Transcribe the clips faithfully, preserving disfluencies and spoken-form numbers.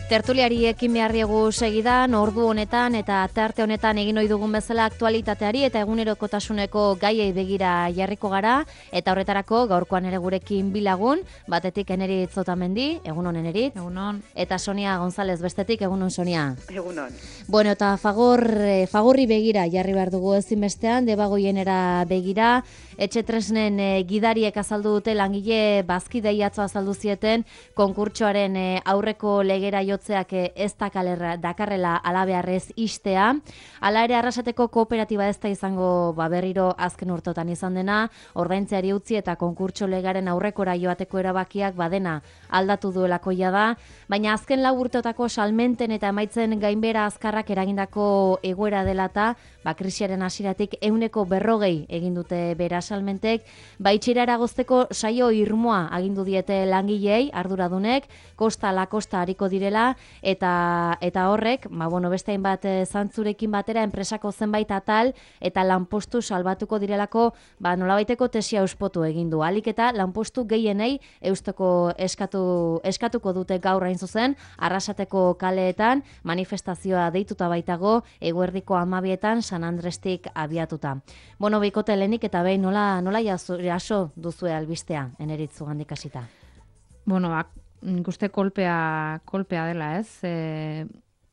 Tertuliari ekin beharriegu segidan, ordu honetan eta tarte honetan egin ohi dugun bezala aktualitateari eta egunerokotasuneko gaiei begira jarriko gara, eta horretarako gaurkoan ere gurekin bilagun, batetik Eneritz Otamendi, egunon Eneritz. Egunon. Eta Sonia González bestetik, egunon Sonia. Egunon. Bueno, eta Fagor, eh, Fagorri begira jarri behar dugu ezinbestean, Debagoienera begira, etxe tresnen eh, gidariek azaldu dute langile bazkidei atzo azaldu zieten konkurtsoaren eh, aurreko legera jotzeak eh, ez dakalerra, dakarrela alabearrez istea. Hala ere Arrasateko kooperatiba ez da izango ba, berriro azken urtotan izan dena, ordaintzeari utzi eta konkurtso legaren aurrekora joateko erabakiak badena aldatu duelako da, baina azken lau urteotako salmenten eta emaitzen gainbera azkarrak eragindako egoera dela eta ba, krisiaren hasieratik ehuneko berrogei egin dute bera salmentek, ba, itxira eragozteko saio irmoa agindu diete langilei, arduradunek, kosta la kosta hariko direla, eta eta horrek, ba, bueno, beste hainbat e, zantzurekin batera enpresako zenbait atal eta lanpostu salbatuko direlako, ba, nolabaiteko tesia euspotu egin du. Alik eta lanpostu gehienei eusteko eskatu, eskatuko dute gaur hain zuzen, Arrasateko kaleetan manifestazioa deituta baitago, eguerdiko hamabietan San Andrestik abiatuta. Bueno, bikote lehenik eta behin nola, nola jaso, jaso duzue albistea, Eneritz Ugandik hasita? Bueno, ba, nik uste kolpea, kolpea dela, ez? E,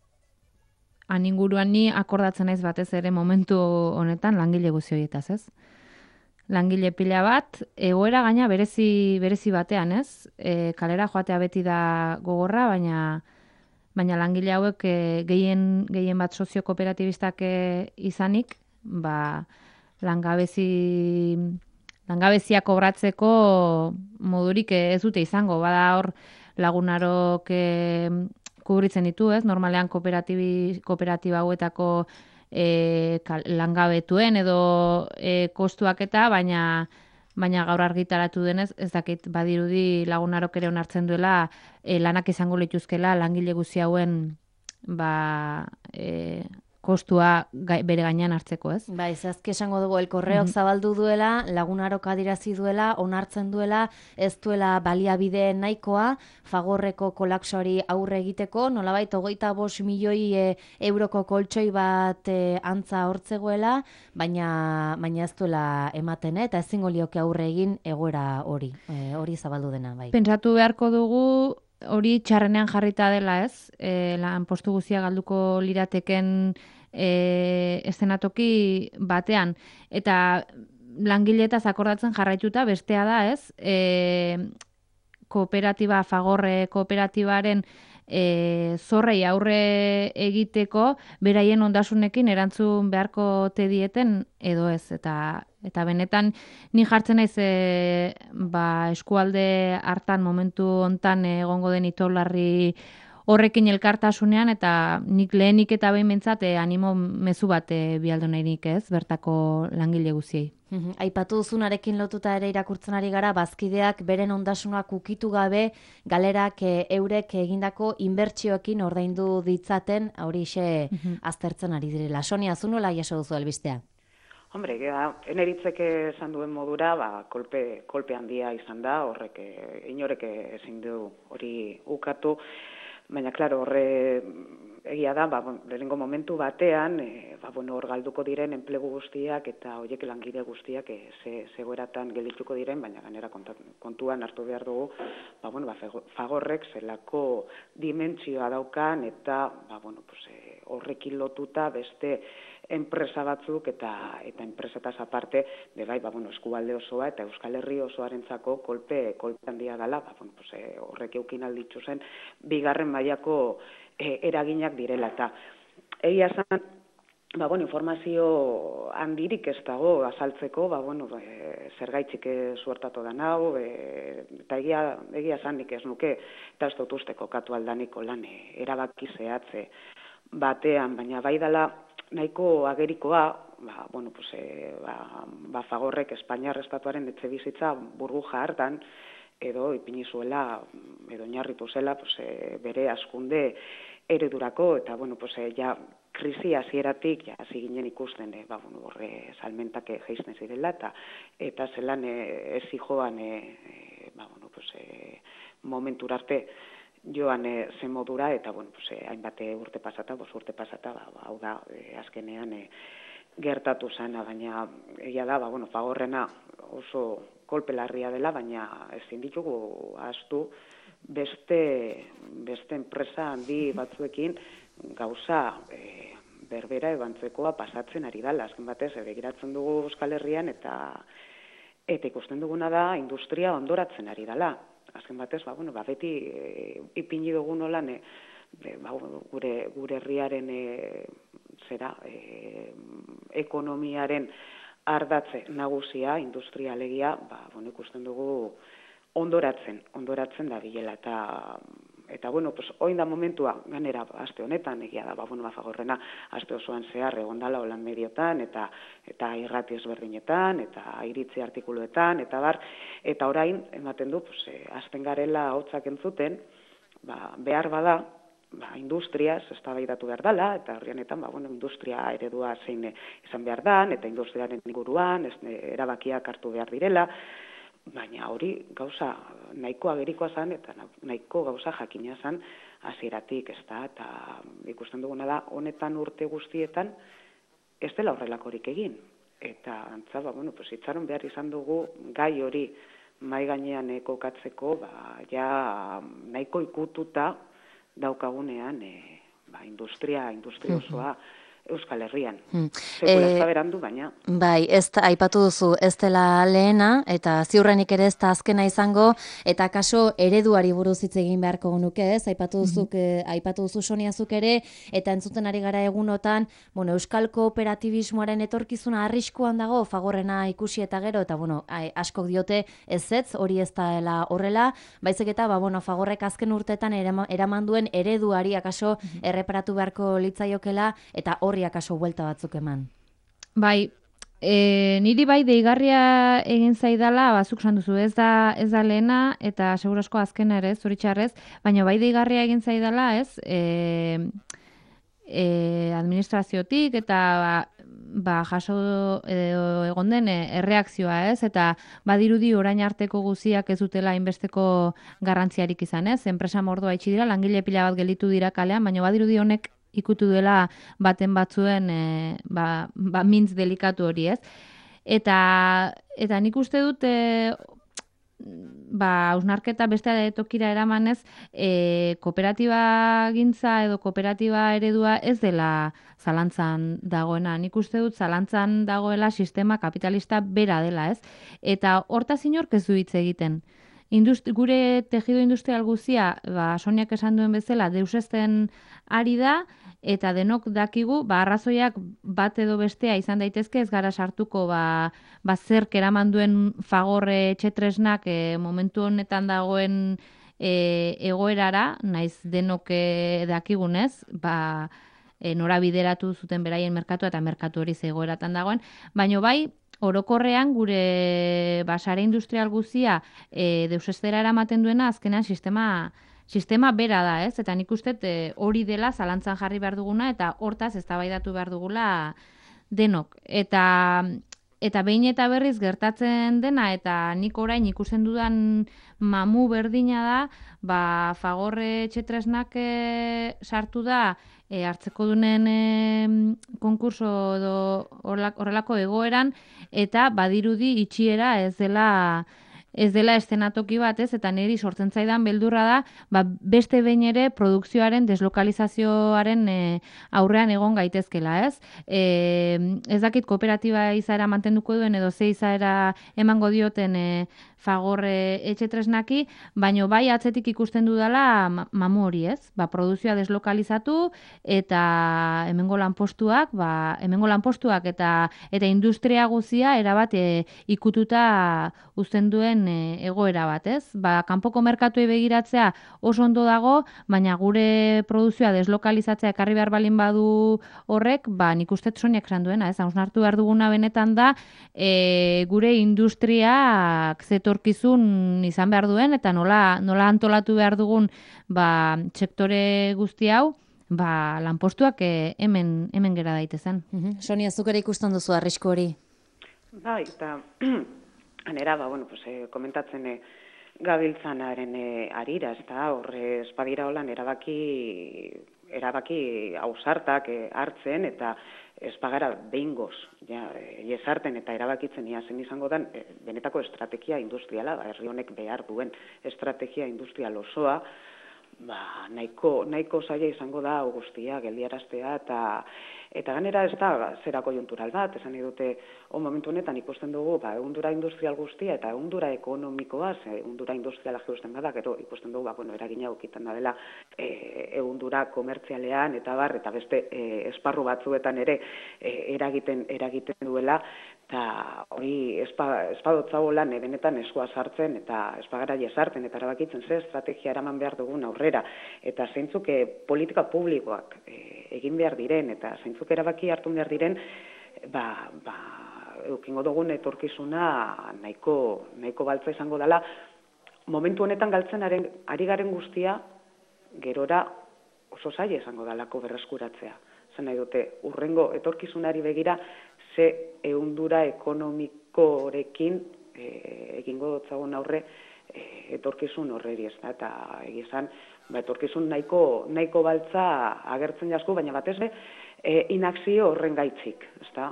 han inguruan ni akordatzen naiz batez ere momentu honetan langile guzi horietaz, ez? Langile pila bat, egoera gaina berezi, berezi batean, ez? E, kalera joatea beti da gogorra, baina baina langile hauek e, gehien, gehien bat sozio kooperatibistak e, izanik, ba, langabezi... langabezia kobratzeko modurik ez dute izango. Bada hor lagunarok e, kubritzen ditu, ez? Normalean kooperatibi, kooperatiba hauetako e, kal, langabetuen edo e, kostuak eta, baina baina gaur argitaratu denez, ez dakit badirudi lagunarok ere onartzen duela e, lanak izango lituzkela langile guzi hauen ba, e, kostua gai, bere gainean hartzeko, ez? Bai, zehazki esango dugu, El Correok mm-hmm. zabaldu duela, lagunarok adirazi duela, onartzen duela, ez duela baliabide nahikoa, Fagorreko kolapsoari aurre egiteko, nolabait hogeita bost milioi e, euroko koltsoi bat e, antza hortzegoela, baina, baina ez duela ematen, eh? Eta ezingo lioke aurre egin egoera hori, e, hori zabaldu dena, bai. Pentsatu beharko dugu, hori txarrenean jarrita dela, ez? E, lan postu guzia galduko lirateken e, eszenatoki batean. Eta langileetaz akordatzen jarraituta bestea da, ez? E, kooperatiba, Fagorre kooperatibaren e, zorrei aurre egiteko beraien ondasunekin erantzun beharko te dieten edo ez. Eta Eta benetan ni jartzen naiz e, ba, eskualde hartan momentu hontan egongo den itolarri horrekin elkartasunean, eta nik lehenik eta behin bentsat e, animo mezu bat e, bialdo nahirik, ez, bertako langile guziei. Uhum. Aipatu duzunarekin lotuta ere irakurtzen ari gara, bazkideak beren ondasunak ukitu gabe galerak e, eurek egindako inbertsioekin ordaindu ditzaten, hori xe uhum. aztertzen ari direla. Sonia, zu nola jaso duzu albistea? Hombre, Eneritzek esan duen modura, ba, kolpe, kolpe handia izan da, horrek inorek ezin du hori ukatu, baina, klaro, horre egia da, ba, lehenengo momentu batean, e, ba, bueno, hor galduko diren enplegu guztiak eta horiek langile guztiak e, ze, zegoeratan geldituko diren, baina ganera kontuan hartu behar dugu, ba, bueno, ba, Fagorrek zelako dimentsioa daukan eta ba, bueno, pues, e, horrekin lotuta beste enpresa batzuk eta eta enpresetaz aparte de bai, ba, bueno, eskualde osoa eta Euskal Herri osoarentzako kolpe kolpe handia dela, ba, bueno, pues, e, horrek eukin alditzu zen bigarren mailako e, eraginak direla eta egia esan, ba, bueno, informazio handirik ez dago azaltzeko, ba, bueno, e, zergaitzik suertatu da nau, e, eta egia, egia esanik ez nuke, eta ez dut usteko katu aldaniko lan e, erabaki zehatze batean, baina bai dela nahiko agerikoa, ba, bueno, pues, e, ba, ba Fagorrek Espainiar Estatuaren etxe bizitza burbuja hartan, edo ipini zuela, edo oinarritu zela, pues, e, bere askunde eredurako, eta, bueno, pues, e, ja, krisi hasieratik ja hasi ginen ikusten, e, ba, bueno, horre salmentak jeisten zirela, eta, eta zelan e, ez zijoan, e, e, ba, bueno, pues, e, momentura arte, joan e, zen modura, eta, bueno, pues, e, hainbate urte pasata, bos urte pasata, ba, ba, hau da, e, azkenean e, gertatu zena, baina egia da, ba, bueno, Fagorrena oso kolpe larria dela, baina ezin ditugu ahaztu beste, beste enpresa handi batzuekin gauza e, berbera ebantzekoa pasatzen ari dela, azken batez, e, begiratzen dugu Euskal Herrian, eta eta ikusten duguna da industria ondoratzen ari dela. Azken batez, ba, bueno, ba, beti e, ipini dugu nolan, e, ba, gure, gure herriaren e, zera, e, ekonomiaren ardatze nagusia, industria alegia, ba, bueno, ikusten dugu ondoratzen, ondoratzen da bilela, eta eta bueno, pues orain da momentua, ganera aste honetan egia da, ba bueno, ba Fagorrena aste osoan zehar egondala holan mediotan eta eta irrati ezberdinetan eta iritzi artikuluetan eta bar, eta orain ematen du, pues eh, hasten garela hotzak entzuten, ba behar bada, ba industriaz eztabaidatu behar dela, eta horri honetan, ba bueno, industria eredua zein izan behar dan, eta industriaren inguruan ez, erabakiak hartu behar direla. Baina hori gauza nahiko agerikoa zen eta nahiko gauza jakina zen hasieratik, ezta, eta ikusten duguna da honetan urte guztietan ez dela horrelakorik egin. Eta antza, ba, bueno, pues, itxaron behar izan dugu gai hori mahai gainean kokatzeko, ba, ja nahiko ikututa daukagunean e, ba, industria, industria osoa Euskal Herrian. Hmm. Sekula ez da berandu, baina. Bai, ez da, aipatu duzu, ez dela lehena, eta ziurrenik ere ez da azkena izango, eta kaso ereduari buruz hitz egin beharko nuke, ez? Aipatu duzuk, mm-hmm. aipatu duzu Soniazuk ere, eta entzuten ari gara egunotan, bueno, Euskal kooperatibismoaren etorkizuna arriskuan dago, Fagorrena ikusi eta gero, eta bueno, askok diote ez ez, hori ez dela horrela, baizik eta, ba, bueno, Fagorrek azken urteetan eraman duen ereduari akaso mm-hmm. erreparatu beharko litzaiokela, eta horri akaso buelta batzuk eman. Bai, e, niri bai deigarria egin zaidala, bazuk esan duzu, ez da, ez da lehena, eta segurasko azkena ere, zoritxarrez, baina bai deigarria egin zaidala, ez, e, e, administraziotik, eta ba, ba jaso edo egon den erreakzioa, ez, eta badirudi orain arteko guziak ez dutela inbesteko garrantziarik izan, ez, enpresa mordoa itxi dira, langile pila bat gelditu dira kalean, baina badirudi honek ikutu dela baten batzuen e, ba, ba, mintz delikatu hori, ez? Eta, eta nik uste dut e, ba, hausnarketa beste tokira eramanez e, kooperatiba gintza edo kooperatiba eredua ez dela zalantzan dagoena. Nik uste dut zalantzan dagoela sistema kapitalista bera dela, ez? Eta hortaz inork ez du hitz egiten. Indust, gure tejido industrial guzia, ba, Soniak esan duen bezala, deusezten ari da, eta denok dakigu, ba, arrazoiak bat edo bestea izan daitezke, ez gara sartuko, ba, ba zerk eraman duen Fagorre etxetresnak e, momentu honetan dagoen e, egoerara, naiz denok e, dakigunez, ba, e, nora bideratu zuten beraien merkatua eta merkatu hori zegoeratan dagoen, baino bai, orokorrean gure basare industrial guzia e, deusestera eramaten duena azkenean sistema, sistema bera da, ez? Eta nik uste e, hori dela zalantzan jarri behar duguna eta hortaz eztabaidatu behar dugula denok. Eta, eta behin eta berriz gertatzen dena eta nik orain ikusten dudan mamu berdina da, ba, Fagorre etxetresnak e, sartu da E, hartzeko dunen e, konkurso edo horrelako egoeran, eta badirudi itxiera ez dela ez dela eszenatoki bat, ez, eta niri sortzen zaidan beldurra da, ba, beste behin ere produkzioaren deslokalizazioaren e, aurrean egon gaitezkela, ez? E, ez dakit kooperatiba izaera mantenduko duen edo ze izaera emango dioten e, Fagorre etxetresnaki, baino bai atzetik ikusten dudala mamu hori, ez? Ba, produzioa deslokalizatu eta hemengo lanpostuak, ba, hemengo lanpostuak eta eta industria guzia erabat e, ikututa uzten duen e, egoera bat, ez? Ba, kanpoko merkatuei begiratzea oso ondo dago, baina gure produzioa deslokalizatzea ekarri behar balin badu horrek, ba, nik uste Soniak esan duena, ez? Hausnartu behar duguna benetan da e, gure industriak zetorkizun izan behar duen, eta nola, nola antolatu behar dugun ba, sektore guzti hau, ba, lanpostuak e, hemen, hemen gera daitezen. Mm-hmm. Sonia, zuk ere ikusten duzu arrisku hori? Bai, eta anera, ba, bueno, pues, eh, komentatzen eh, gabiltzanaren e, arira, ez da, horre espadira holan erabaki, erabaki ausartak e, hartzen, eta ez bagara behingoz, ja, jezarten eta erabakitzen ia zen izango den, e, benetako estrategia industriala, ba, herri honek behar duen estrategia industrial osoa, ba, nahiko, nahiko zaila izango da hau guztia, geldiaraztea, eta eta ganera ez da zera konjuntural bat, esan nahi dute, on momentu honetan ikusten dugu, ba, ehundura industrial guztia eta ehundura ekonomikoa, ze ehundura industriala jeusten bada, gero ikusten dugu, ba, bueno, eragina ukitan da dela e, ehundura komertzialean, eta bar, eta beste e, esparru batzuetan ere e, eragiten, eragiten duela, eta hori espadotzagolan benetan eskua sartzen, eta espagara jesarten, eta erabakitzen ze estrategia eraman behar dugun aurrera, eta zeintzuk e, politika publikoak e, egin behar diren, eta zeintzuk erabaki hartu behar diren, ba, ba, eukingo dugun etorkizuna nahiko, nahiko baltza izango dela, momentu honetan galtzen ari, ari garen guztia, gerora oso zaila izango dalako berreskuratzea. Zen nahi dute, urrengo etorkizunari begira, ze ehundura ekonomikorekin e, egingo dotzagun aurre e, etorkizun horreri, ez da, eta egizan, ba, etorkizun nahiko, nahiko baltza agertzen jasku, baina batez be, e, inakzio horren gaitzik, ez da,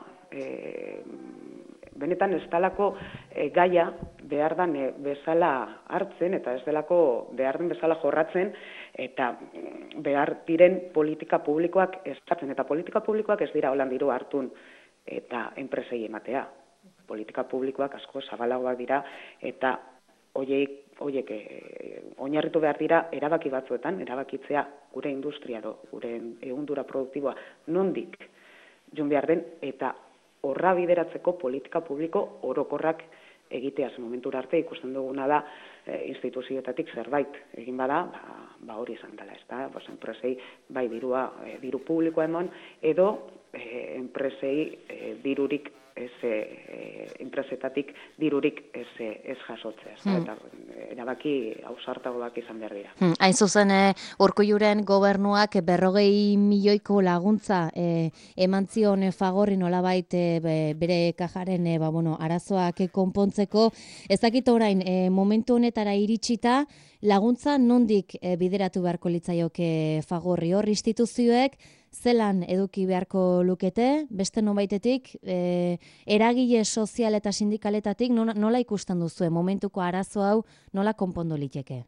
e, benetan ez dalako e, gaia behar dan e, bezala hartzen, eta ez delako behar den bezala jorratzen, eta behar diren politika publikoak ez hartzen, eta politika publikoak ez dira holan diru hartun, eta enpresei ematea. Politika publikoak asko zabalagoak dira, eta hoiek, hoiek e, oinarritu behar dira erabaki batzuetan, erabakitzea gure industria do, gure ehundura produktiboa nondik joan behar den, eta horra bideratzeko politika publiko orokorrak egitea. Zen momentura arte ikusten duguna da e, instituzioetatik zerbait egin bada, ba, ba hori izan dela, ez da, bos, enpresei bai dirua, e, diru publikoa eman, edo e, enpresei e, dirurik ez e, enpresetatik dirurik ez, ez jasotzea, hmm. eta erabaki ausartagoak izan behar dira. Hmm. Hain zuzen, e, Urkulluren gobernuak berrogei milioiko laguntza e, eman zion Fagorri nolabait e, bere kajaren e, ba, bueno, arazoak konpontzeko. Ez dakit orain, e, momentu honetara iritsita, laguntza nondik e, bideratu beharko litzaioke Fagorri, hor instituzioek, zelan eduki beharko lukete, beste nonbaitetik, e, eragile sozial eta sindikaletatik nola, nola ikusten duzue momentuko arazo hau nola konpondo liteke?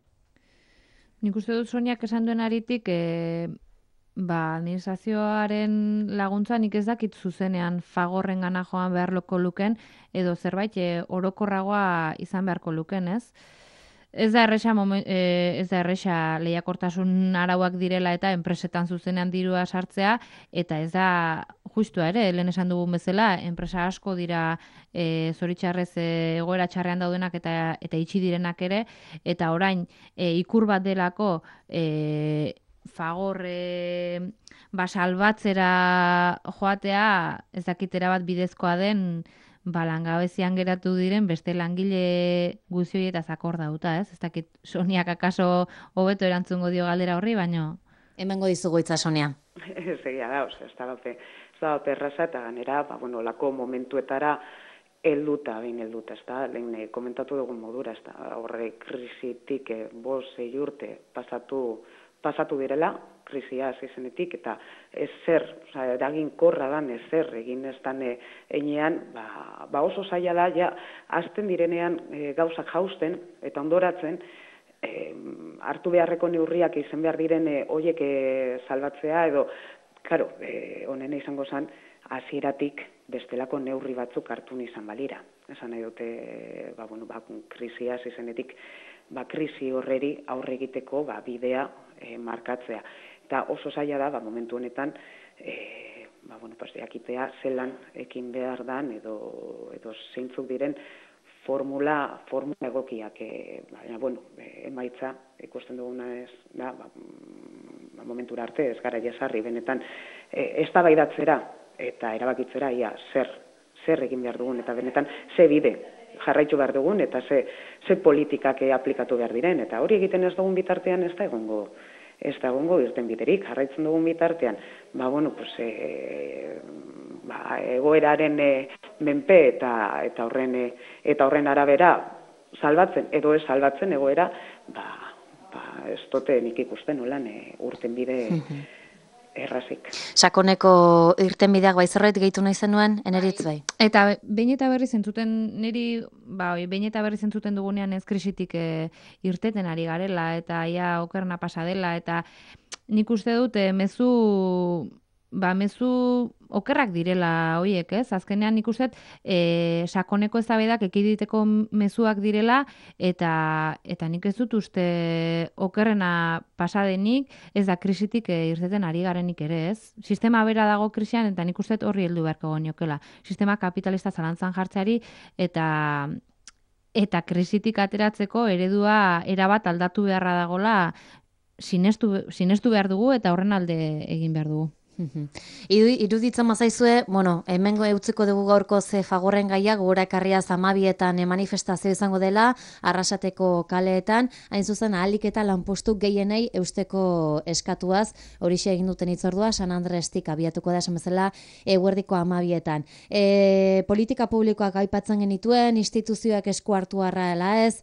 Nik uste dut Soniak esan duen aritik, e, ba, administrazioaren laguntza nik ez dakit zuzenean Fagorren gana joan beharko luken, edo zerbait e, orokorragoa izan beharko luken, ez? Ez da erresa, ez da erresa lehiakortasun arauak direla eta enpresetan zuzenean dirua sartzea, eta ez da justua ere, lehen esan dugun bezala, enpresa asko dira e, zoritxarrez e, egoera txarrean daudenak eta eta itxi direnak ere, eta orain e, ikur bat delako e, Fagor e, ba, salbatzera joatea, ez dakitera bat bidezkoa den, ba, langabezian geratu diren beste langile guzioietaz akordauta, ez? Ez dakit Soniak akaso hobeto erantzungo dio galdera horri, baino... Hemengo dizugu hitza, Sonia. Ez egia da, oza, ez da bape, ez da bape erraza, eta ganera, ba, bueno, lako momentuetara helduta, behin helduta, ez da, lehen komentatu dugun modura, ez da, horre krisitik eh, bos zei urte pasatu, pasatu direla, krisia hasi zenetik, eta ezer, oza, eraginkorra dan ezer egin ez dan einean, ba, ba oso zaila da, ja, azten direnean e, gauzak jausten, eta ondoratzen, e, hartu beharreko neurriak izan behar diren e, oiek e, salbatzea, edo, karo, e, honen izango zen, hasieratik bestelako neurri batzuk hartu izan balira. Esan nahi dute, ba, bueno, ba, krisia hasi zenetik, ba, krisi horreri aurre egiteko ba, bidea e, markatzea. Eta oso zaila da, ba, momentu honetan, e, ba, bueno, pues, jakitea zelan ekin behar dan, edo, edo zeintzuk diren formula, formula egokiak, e, baina, bueno, e, emaitza, ikusten duguna ez, da, ba, ba, momentura arte, ez gara jesarri, benetan, e, ez da baidatzera, eta erabakitzera, ia, zer, zer egin behar dugun, eta benetan, ze bide jarraitu behar dugun, eta ze, ze politikak aplikatu behar diren, eta hori egiten ez dugun bitartean ez da egongo, ez da egongo irten biderik, jarraitzen dugun bitartean, ba, bueno, pues, e, ba, egoeraren e, menpe eta, eta, horren, e, eta horren arabera salbatzen, edo ez salbatzen egoera, ba, ba ez dote nik ikusten nolan e, urten bide errazik. Sakoneko irtenbideak bai zerbait gehitu nahi zenuen, Eneritz bai. Eta behin eta berriz entzuten, niri, ba, behin eta berriz entzuten dugunean ez krisitik e, irteten ari garela, eta ia okerna pasa dela, eta nik uste dut e, mezu, ba, mezu okerrak direla hoiek, ez? Azkenean nik uste e, sakoneko eztabaidak ekiditeko mezuak direla, eta eta nik ez dut uste okerrena pasadenik, ez da krisitik e, irteten ari garenik ere, ez? Sistema bera dago krisian, eta nik uste horri heldu beharko geniokela. Sistema kapitalista zalantzan jartzeari, eta eta krisitik ateratzeko eredua erabat aldatu beharra dagola sinestu, sinestu behar dugu, eta horren alde egin behar dugu. Iruditzen mazaizue, bueno, hemengo eutziko dugu gaurko ze Fagorren gaia, gora ekarria zamabietan manifestazio izango dela, Arrasateko kaleetan, hain zuzen ahalik eta lanpostu gehienei eusteko eskatuaz, horixe egin duten itzordua, San Andrestik abiatuko da esan bezala eguerdiko amabietan. E, politika publikoak aipatzen genituen, instituzioak esku hartu harra ez,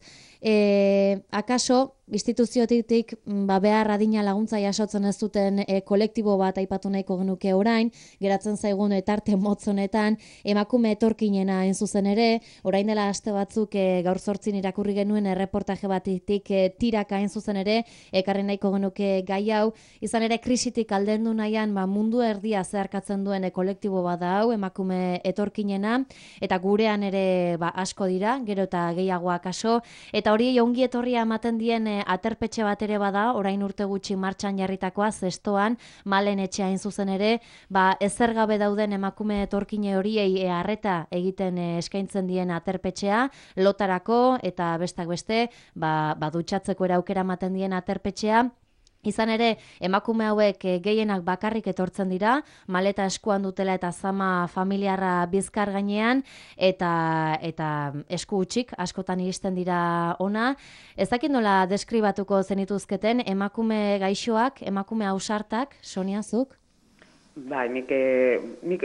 E, akaso, instituziotik ba, behar adina laguntza jasotzen ez duten e, kolektibo bat aipatu nahiko genuke orain, geratzen zaigun etarte motzonetan, emakume etorkinena hain zuzen ere, orain dela aste batzuk e, gaur zortzin irakurri genuen erreportaje batitik e, tiraka hain zuzen ere, ekarri nahiko genuke gai hau, izan ere krisitik aldendu nahian ba, mundu erdia zeharkatzen duen e, kolektibo bat da hau, emakume etorkinena, eta gurean ere ba, asko dira, gero eta gehiago akaso, eta hori ongi etorria ematen dien e, aterpetxe bat ere bada, orain urte gutxi martxan jarritakoa, zestoan, Malen etxea hain zuzen ere, ba, ezer gabe dauden emakume etorkine horiei e, arreta egiten e, eskaintzen dien aterpetxea, lotarako eta bestak beste, ba, ba dutxatzeko era aukera ematen dien aterpetxea. Izan ere, emakume hauek gehienak bakarrik etortzen dira, maleta eskuan dutela eta zama familiarra bizkar gainean, eta, eta esku utxik askotan iristen dira ona. Ez dakit nola deskribatuko zenituzketen emakume gaixoak, emakume ausartak, Sonia, zuk? Bai, nik, nik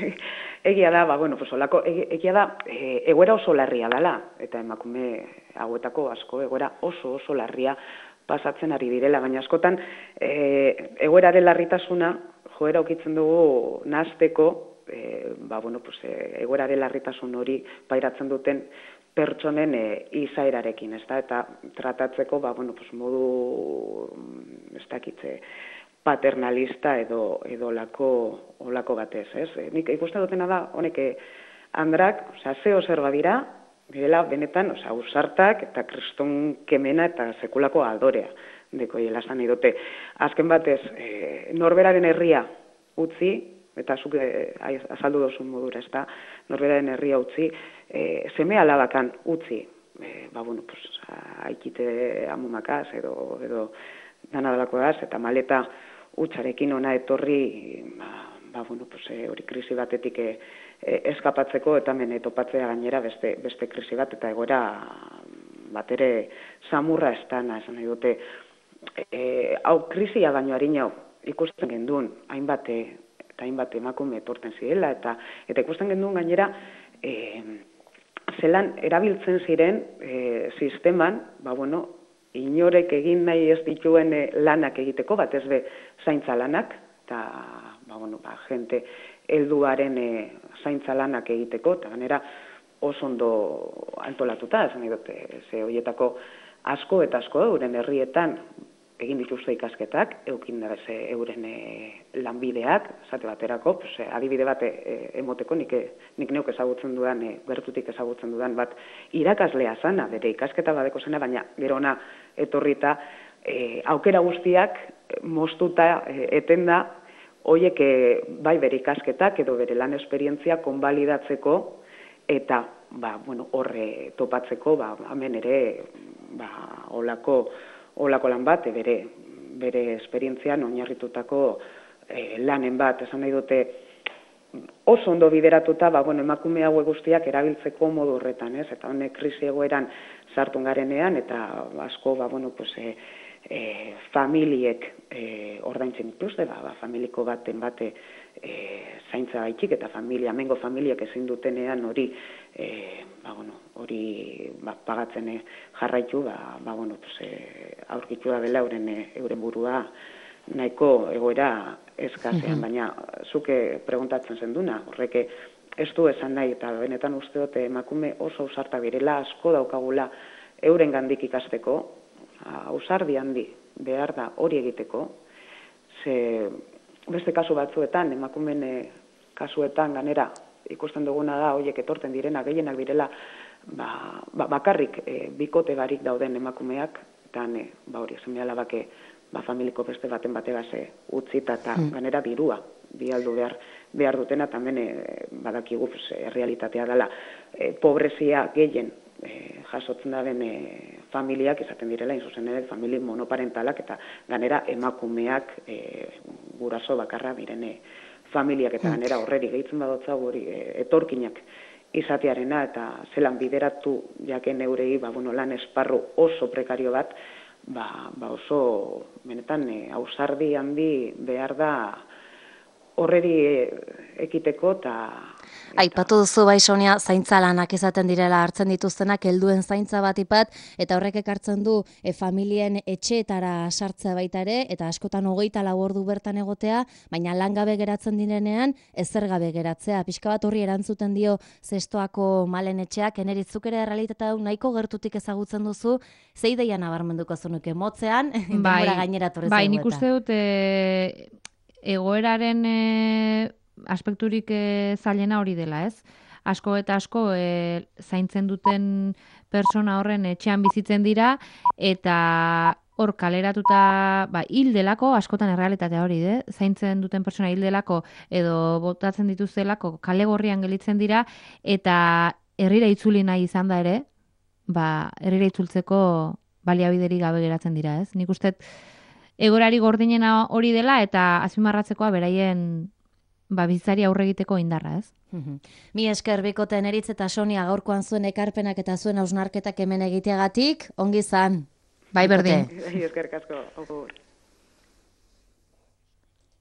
egia da, ba, bueno, pues, olako, egia da, e, egoera oso larria dela, eta emakume hauetako asko egoera oso oso larria pasatzen ari direla, baina askotan e, egoeraren larritasuna joera okitzen dugu nahasteko, e, ba, bueno, pues, e, egoeraren larritasun hori pairatzen duten pertsonen e, izaerarekin, ez da, eta tratatzeko, ba, bueno, pues, modu, ez dakitze, paternalista edo, edo lako, olako batez, ez? E, nik ikusten dutena da, honek andrak, osea, zeo zer badira, direla, benetan, osea, ausartak eta kriston kemena eta sekulako aldorea deko hiela esan dute. Azken batez, e, norberaren herria utzi, eta zuk e, azaldu dozun modura, ez da, norberaren herria utzi, e, seme alabakan utzi, e, ba, bueno, pues, aikite amumakaz edo, edo danadalako daz, eta maleta utxarekin ona etorri, ba, ba bueno, pues, e, hori krisi batetik e, e, eskapatzeko eta hemen topatzea gainera beste, beste krisi bat, eta egoera bat ere samurra ez dana, esan nahi dute, e, hau krisia baino harina ikusten genduen, hainbat eta hainbat emakume etorten zirela, eta, eta ikusten genduen gainera, e, zelan erabiltzen ziren e, sisteman, ba bueno, inorek egin nahi ez dituen lanak egiteko, bat ez be zaintza lanak, eta ba, bueno, ba, jente helduaren e, zaintza lanak egiteko, eta ganera oso ondo antolatuta, esan nahi dute, ze horietako asko eta asko euren herrietan egin dituzte ikasketak, eukin da ze euren e, lanbideak, esate baterako, pues, adibide bat e, emoteko, nik, nik neuk ezagutzen dudan, e, gertutik ezagutzen dudan bat irakaslea zana, bere ikasketa badeko zena, baina gero ona etorrita e, aukera guztiak moztuta e, etenda, hoiek e, bai bere ikasketak edo bere lan esperientzia konbalidatzeko eta ba, bueno, horre topatzeko, ba, hemen ere ba, olako olako lan bat, bere, bere esperientzian oinarritutako eh, lanen bat, esan nahi dute oso ondo bideratuta, ba, bueno, emakume hauek guztiak erabiltzeko modu horretan, ez? Eta honek krisi egoeran sartu garenean, eta asko, ba, bueno, pues, e, e, familiek e, ordaintzen dituzte, ba, ba, familiko baten bate e, zaintza gaitik, eta familia, mengo familiak ezin dutenean hori e, ba, bueno, hori ba, pagatzen jarraitu, ba, ba, bueno, pues, e, aurkitu da dela euren, euren burua nahiko egoera eskasean, baina zuke preguntatzen zenduna, horreke ez du esan nahi, eta benetan uste dute emakume oso ausarta birela, asko daukagula euren gandik ikasteko, ausardi handi behar da hori egiteko, ze beste kasu batzuetan, emakumen kasuetan ganera ikusten duguna da, horiek etorten direna, gehienak direla, ba, ba, bakarrik e, bikote barik dauden emakumeak, eta ba, hori seme alabake ba, familiko beste baten bategase utzita, eta mm. ganera dirua, bialdu behar, behar dutena, eta hemen e, badakigu e, realitatea dela, e, pobrezia gehien e, jasotzen da den e, familiak izaten direla, inzuzen ere, famili monoparentalak, eta ganera emakumeak e, guraso bakarra direne familiak, eta ganera horreri gehitzen badotza hori e, etorkinak izatearena, eta zelan bideratu jaken eurei, ba, bueno, lan esparru oso prekario bat, ba, ba oso benetan e, ausardi handi behar da horreri ekiteko, eta aipatu duzu bai Sonia, zaintza lanak izaten direla hartzen dituztenak helduen zaintza batipat, eta horrek ekartzen du e, familien etxeetara sartzea baita ere, eta askotan hogeita lau ordu bertan egotea, baina langabe geratzen direnean ezer gabe geratzea. Pixka bat horri erantzuten dio Zestoako Malen etxeak, eneritzuk ere errealitatea nahiko gertutik ezagutzen duzu, zei deia nabarmenduko zenuke motzean, denbora gainera torrez bai, nik uste dut e, egoeraren e, aspekturik e, zailena hori dela, ez? Asko eta asko e, zaintzen duten persona horren etxean bizitzen dira, eta hor kaleratuta ba, hil delako, askotan errealitatea hori, de? Zaintzen duten persona hil delako, edo botatzen dituztelako kale gorrian gelitzen dira, eta herrira itzuli nahi izan da ere, ba, herrira itzultzeko baliabideri gabe geratzen dira, ez? Nik uste egorari gordinena hori dela, eta azpimarratzekoa beraien ba, bizitzari aurre egiteko indarra, ez? Mi esker bikote Eneritz eta Sonia gaurkoan zuen ekarpenak eta zuen hausnarketak hemen egiteagatik, ongi zan. Bai berdin. Bai, eskerrik asko.